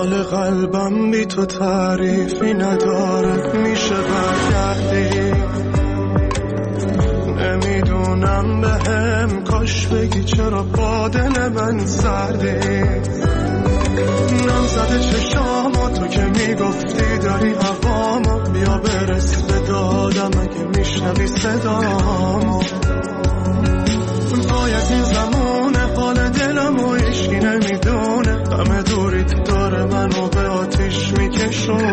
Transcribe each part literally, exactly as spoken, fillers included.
حال قلبم بی تو تعریفی نداره، میشه برگردی؟ نمیدونم بهم کاش بگی چرا با دل من سردی. نم زده چشامو تو که میگفتی داری هوامو، بیا برس به دادم اگه میشنوی صدامو. باید این زمونه حال دلمو هیچکی نمیدونه، همه دوریت داره منو به آتیش میکشونه.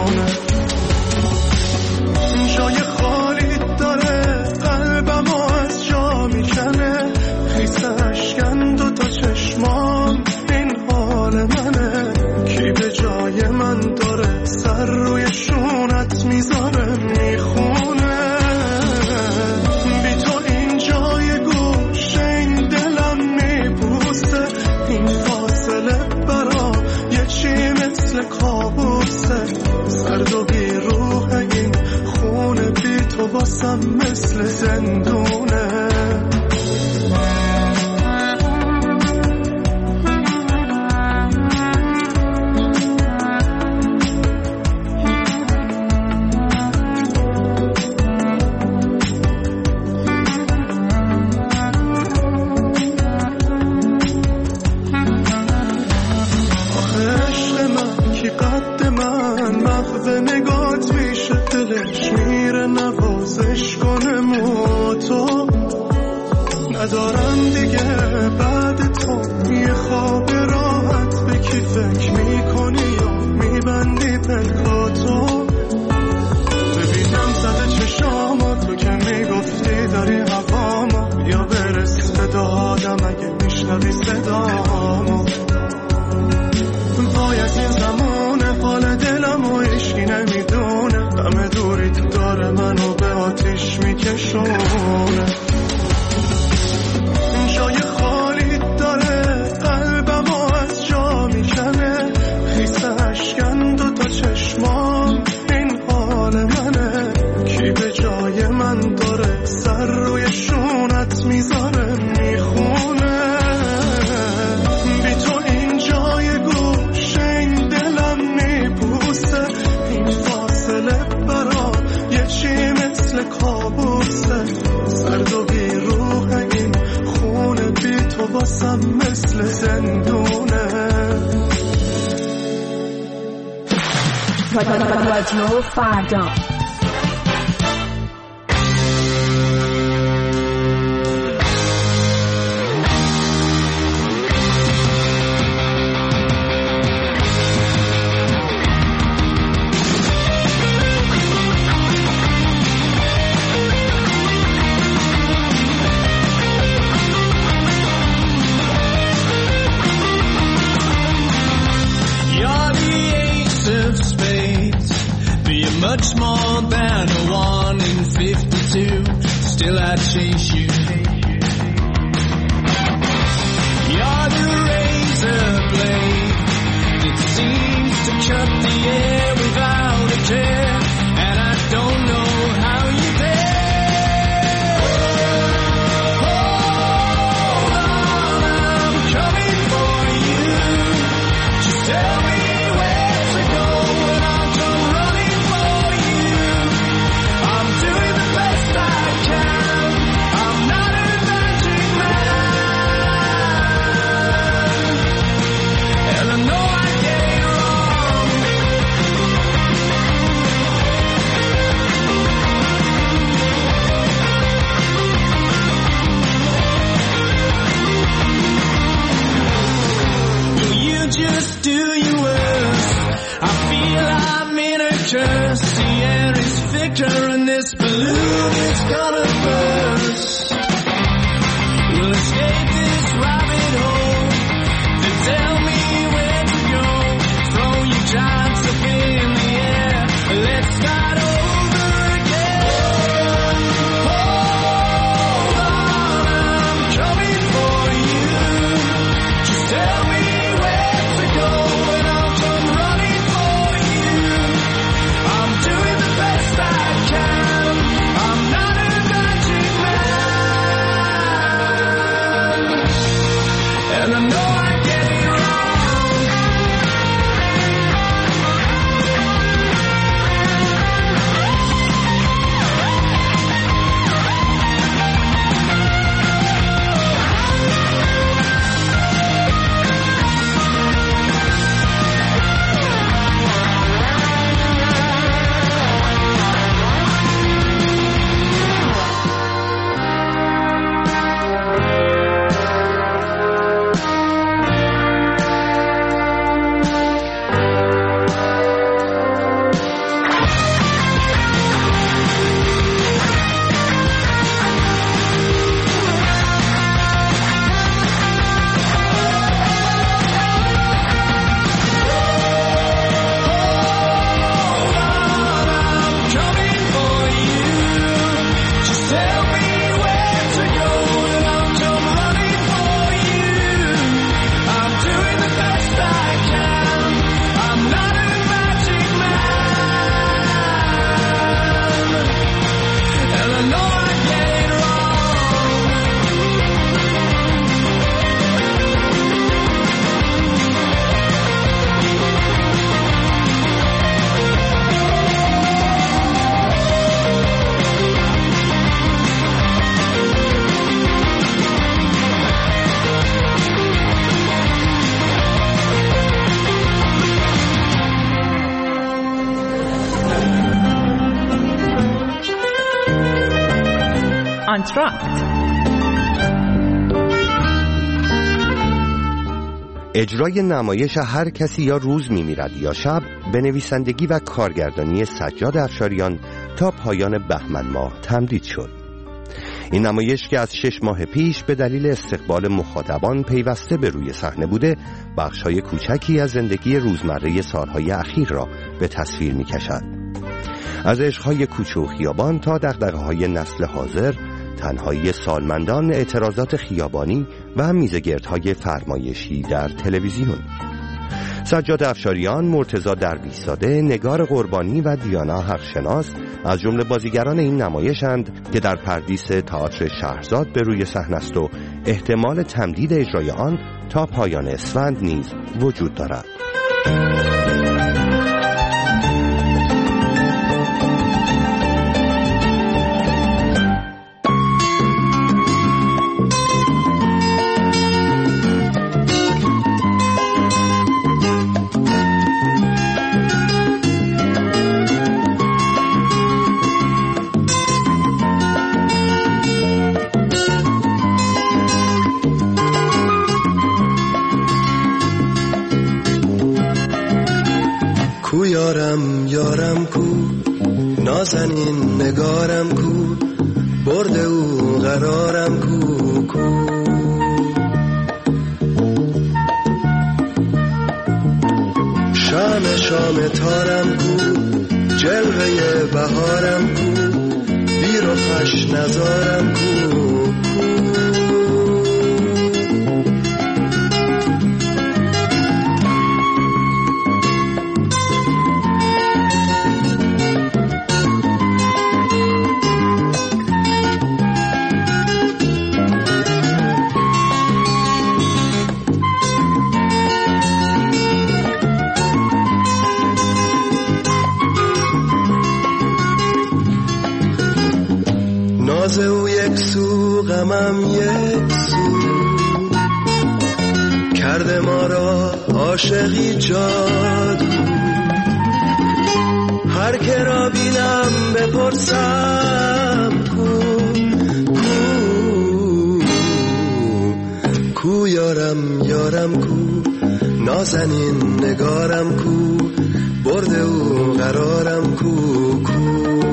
جای خالی داره قلبمو از جا میکنه، خیس اشکن دو تا چشمام این حال منه. کی به جای من داره سر روی شونت میذاره میخونه. بی تو این جای گوشه این دلم میبوسه، این فاصله برا یه چی مثل کابوسه. سرد و بی روح این خونه بی تو باسم مثل زندونه. ندارم دیگه بعد تو یه خواب راحت، به کی فکر میکنی یا میبندی پلکاتو. ببینم زده چشامو تو که میگفتی داری هوامو، یا برس به دادم اگه میشنوی صدامو. باید این زمونه حال دلمو هیچکی نمیدونه، همه دوریت داره منو به آتیش میکشونه. جای خالی داره قلبمو از جا میکنه، خیس اشکن دو تا چشمام این حال منه. کی به جای من داره سر روی شونت میذاره میخونه. بی تو این جای گوشه این دلم میبوسه، این فاصله برا یه چی مثل کابوسه. سرد و بی روح این خونه بی تو باسم مثل زندونه. رادیو فردا much more than a one in fifty-two. Still I chase you. You're the razor blade that seems to cut the air without a care, and I don't know how you dare. Hold on, I'm coming for you. Just tell me where to go and I'll come running for you. I'm doing the best I can. I'm not a magic man, and I know I get it wrong. Will you just do your worst? I feel I'm in a curse. The air is thicker and this balloon is gonna burst. We'll escape this rabbit hole. Then tell me where to go. Throw your giants up in the air. Let's start over again. Hold on, I'm coming for you. Just tell me where to go and I'll come running for you. I'm doing the best I can. I'm not a magic man, and I know I get it wrong. کانترکت. اجرای نمایش هر کسی یا روز می‌میرد یا شب به نویسندگی و کارگردانی سجاد افشاریان تا پایان بهمن ماه تمدید شد. این نمایش که از شش ماه پیش به دلیل استقبال مخاطبان پیوسته به روی صحنه بوده، بخش‌های کوچکی از زندگی روزمره سالهای اخیر را به تصویر می‌کشد. از عشق‌های کوچه و خیابان تا دغدغه‌های نسل حاضر، تنهایی سالمندان، اعتراضات خیابانی و میزگردهای فرمایشی در تلویزیون. سجاد افشاریان، مرتضی درویش‌زاده، نگار قربانی و دیانا حقشناس از جمله بازیگران این نمایشند که در پردیس تئاتر شهرزاد به روی صحنه است و احتمال تمدید اجرای آن تا پایان اسفند نیز وجود دارد. کو یارم یارم کو نازنین نگارم کو برده او قرارم کو کو شام شام تارم کو جلوه بهارم کو بیر و خش نزارم کو ناز او یک سو غمم یک سو کرده ما را عاشقی جادو هر که را بینم بپرسم کو کو کو یارم یارم کو نازنین نگارم کو برده او قرارم کو کو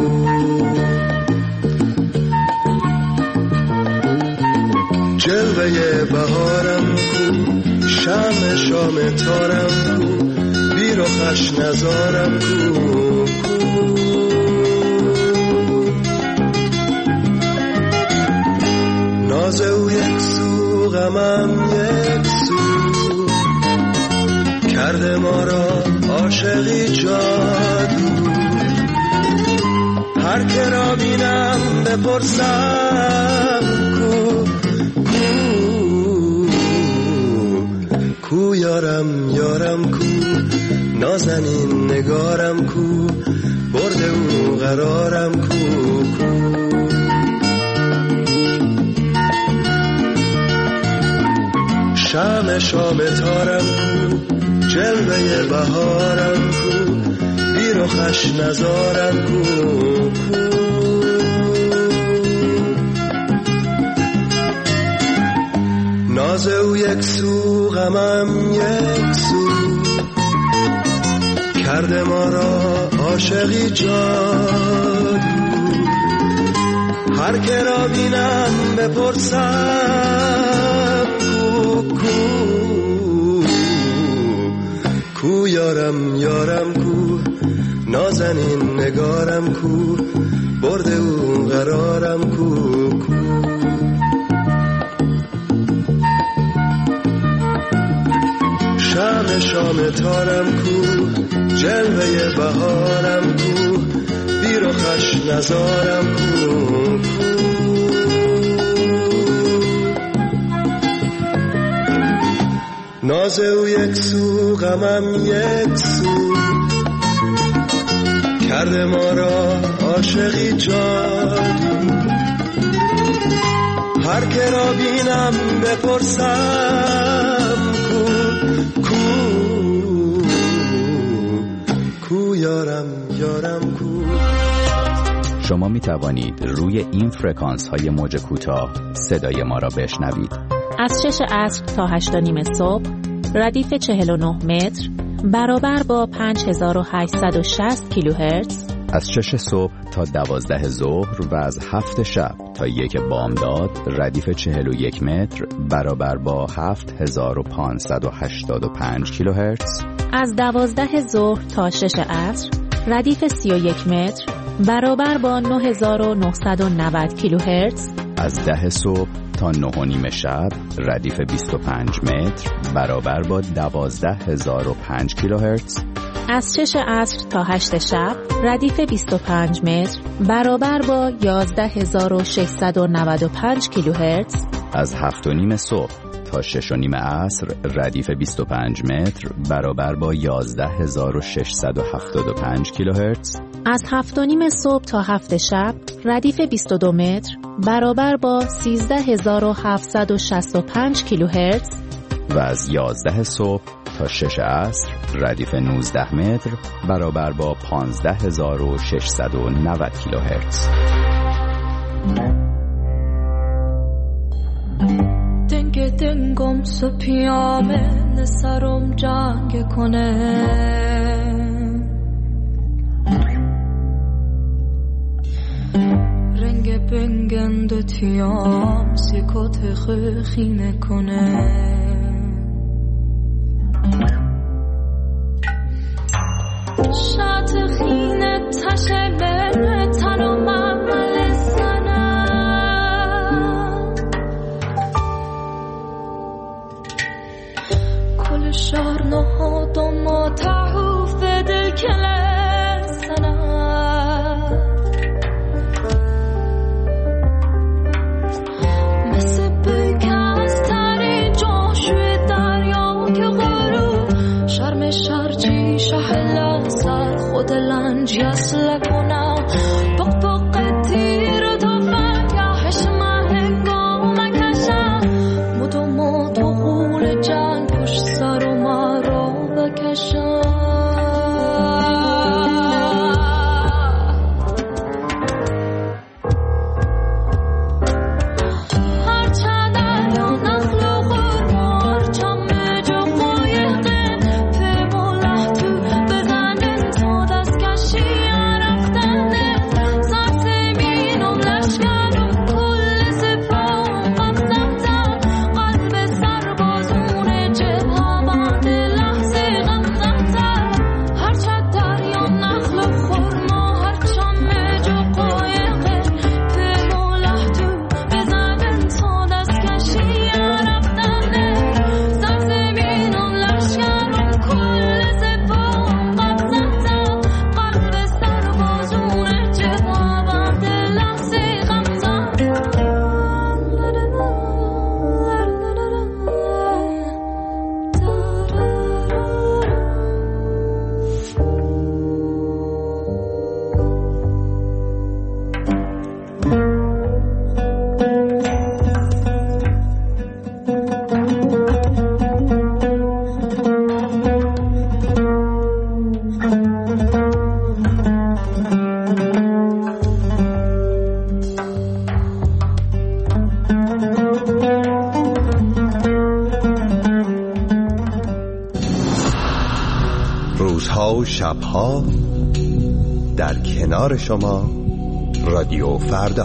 جلوه بهارم کو شام شام تارم کو بیر و خش نزارم کو ناز او یک سو غمم یک سو کرده ما را عاشقی جادو هر که را بینم بپرسم کو کو یارم یارم کو نازنین نگارم کو برده او قرارم کو کو شام شام تارم کو جلوه بهارم کو بیر و خش نزارم کو کو ناز او یک سو غمم یک سو کرده ما را عاشقی جادو هر که را بینم بپرسم کو کو کو یارم یارم کو نازنین نگارم کو برده او قرارم کو کو شام شام تارم کو جلوه بهارم کو بیر و خش نزارم کو ناز او یک سو غمم یک سو کرده ما را عاشقی جادو هر که را بینم بپرسم کو کو کو یارم یارم کو. شما می توانید روی این فرکانس های موج کوتاه صدای ما را بشنوید. از شش عصر تا هشت و نیم صبح ردیف چهل و نه متر برابر با پنج هزار و هشتصد و شصت کیلوهرتز، از شش صبح تا دوازده ظهر و از هفت شب تا یک بامداد ردیف چهل و یک متر برابر با هفت هزار و پانصد و هشتاد و پنج کیلوهرتز، از دوازده ظهر تا شش عصر ردیف سی و یک متر برابر با نه هزار و نهصد و نود کیلوهرتز، از ده صبح تا نه و نیم شب ردیف بیست و پنج متر برابر با دوازده هزار و پنج کیلوهرتز، از شش عصر تا هشت شب ردیف بیست و پنج متر برابر با یازده هزار و ششصد و نود و پنج کیلوهرتز، از هفت و نیم صبح تا شش و نیم عصر ردیف بیست و پنج متر برابر با یازده هزار و ششصد و هفتاد و پنج کیلوهرتز، از هفت و نیم صبح تا هفت شب ردیف بیست و دو متر برابر با سیزده هزار و هفتصد و شصت و پنج کیلوهرتز و از یازده صبح تا شش عصر ردیف نوزده متر برابر با پانزده هزار و ششصد و نود کیلوهرتز. دنگ دنگم سپیامه نسرم جنگ کنه، رنگ بنگند تیام سیکوت خخینه کنه، شات خینه تشه بره تنو ممل سنه، کل شهر نهادم ما تحوف دل کله سنه، مثل بکست تری جاشوی دریا که غروب شرم شرچی شهلا سر خود لنجی اصل کنم بق بق تیر تا فکهش مهنگام کشم مدو مدو غول جنگ پشت سر و مرا بکشم. روزها و شبها در کنار شما رادیو فردا.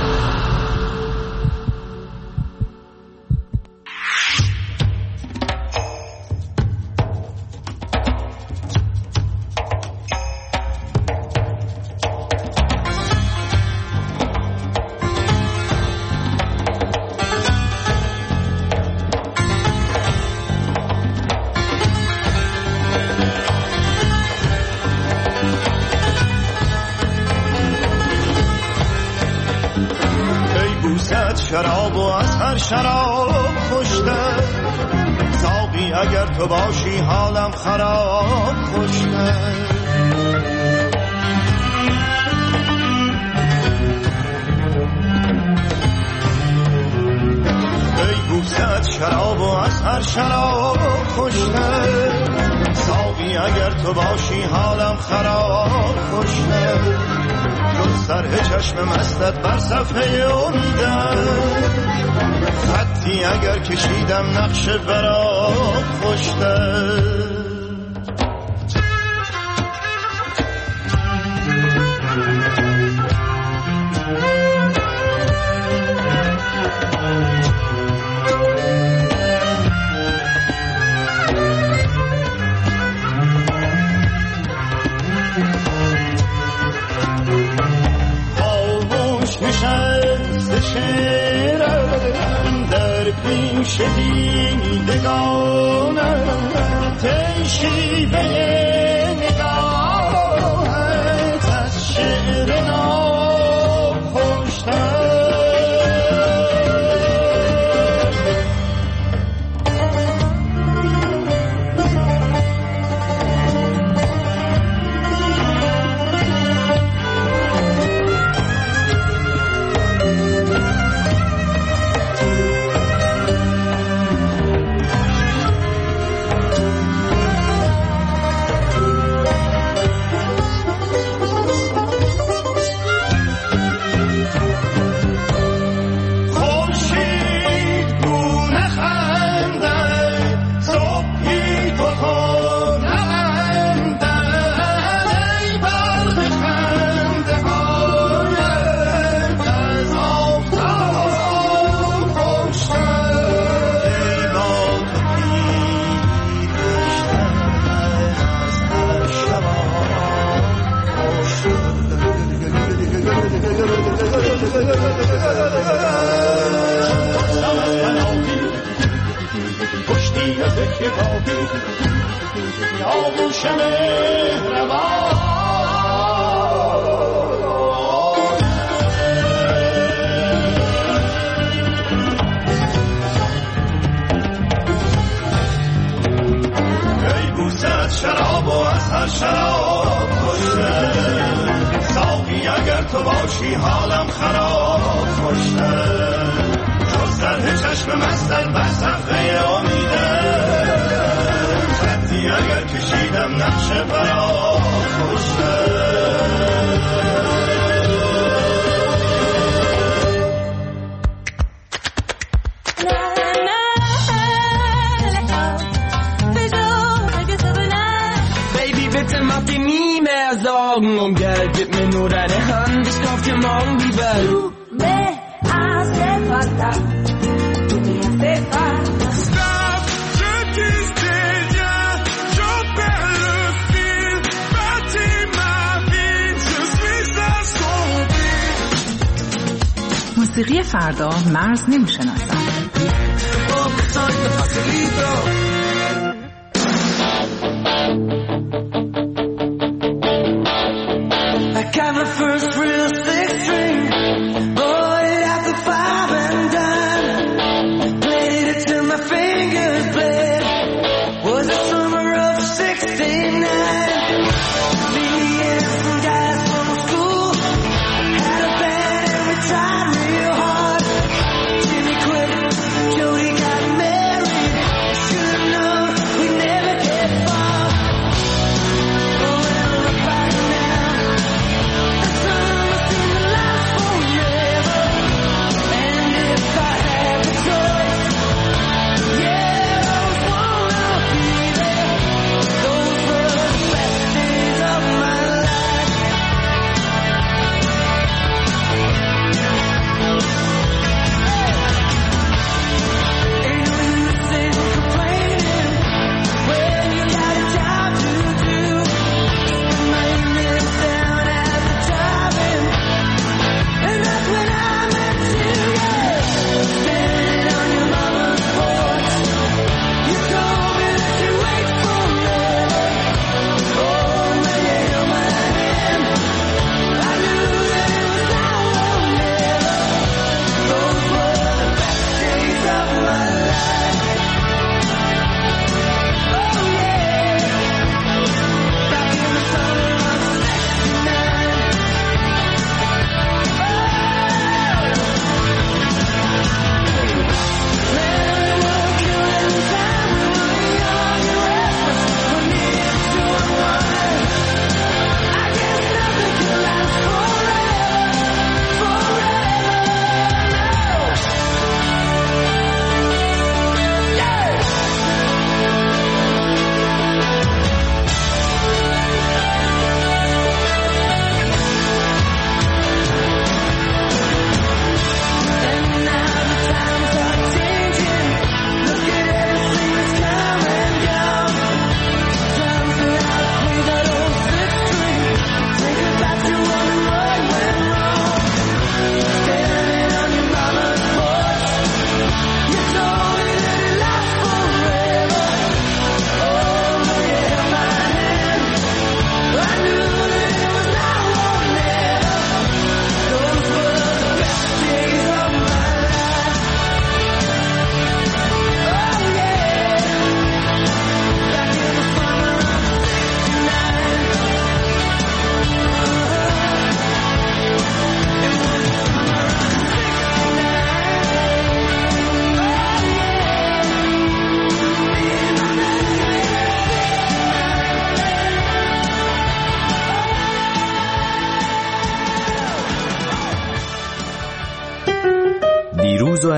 شراب و از هر شراب خوشتر ساقی اگر تو باشی حالم خراب خوشتر ای بوست شراب و از هر شراب خوشتر ساقی اگر تو باشی حالم خراب خوشتر جز سرح چشم مستت بر صفحه امیدم، خطی اگر کشیدم نقش برات خوشتر. شعرم در پیش دیدگانم، تشیبه نگاهت از شعر ناب خوشتر. شراب و از هر شراب خوشتر، ساقی اگر تو باشی حالم خراب خوشتر، جز سرح چشم مستت بر صفحه امیدم، خطی اگر کشیدم نقش برات خوشتر. Und Geld, gib mir nur deine Hand, ich kauf dir morgen die Welt. Du me hace falta, tú me hace falta. Stop, je disais rien, je perds le fil, bâtis ma vie, je suis assombri. موسیقی فردا مرز نمیشناسد. Got my first real six string, bought it at the five and dime, played it till my fingers bled, was the summer of sixty-nine, me and some guys from school, had a band and we tried real hard, Jimmy quit, Jody got married, should've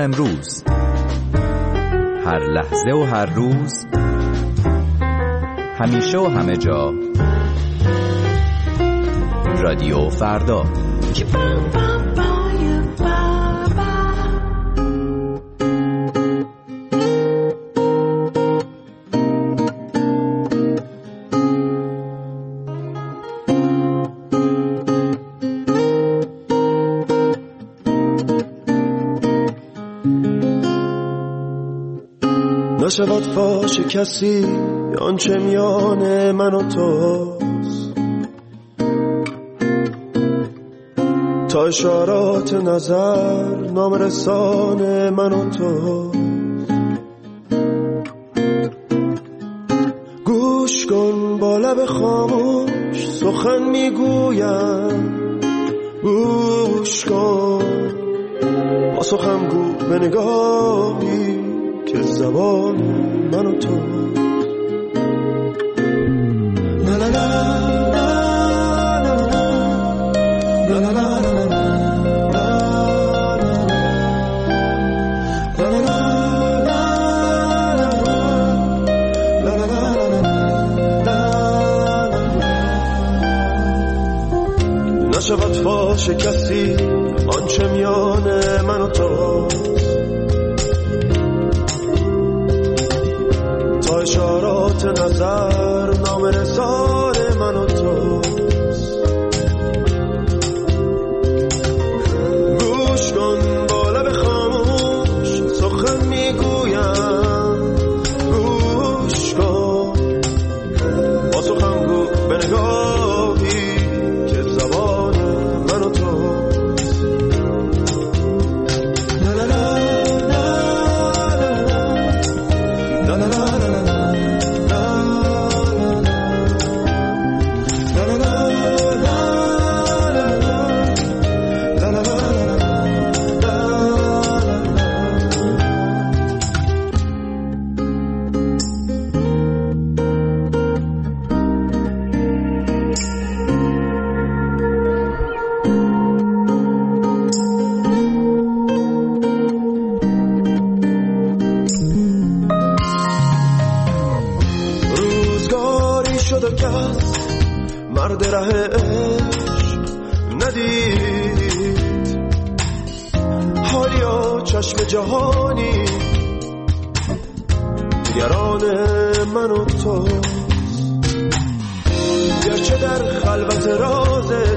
امروز، هر لحظه و هر روز، همیشه و همه جا. رادیو فردا. نشود فاش کسی آنچه میان من و توست، تا اشارات نظر نامرسان من و توست. گوش کن با لب خاموش سخن میگویم، گوش کن با سخن گو به نگاهی که زبان من و تو. لا لا لا لا لا لا لا نشود فاش کسی آنچه میان من و توست، تا اشارات نظر نامرسان من و توست. گوش کن با لب خاموش سخن میگویم، گوش کن با سخن گو به نگاهی که زبان من و توست. لا لا لا لا لا لا مرد ره عشق ندید، حالیا چشم جهانی نگران من و تو. گرچه در خلوت رازش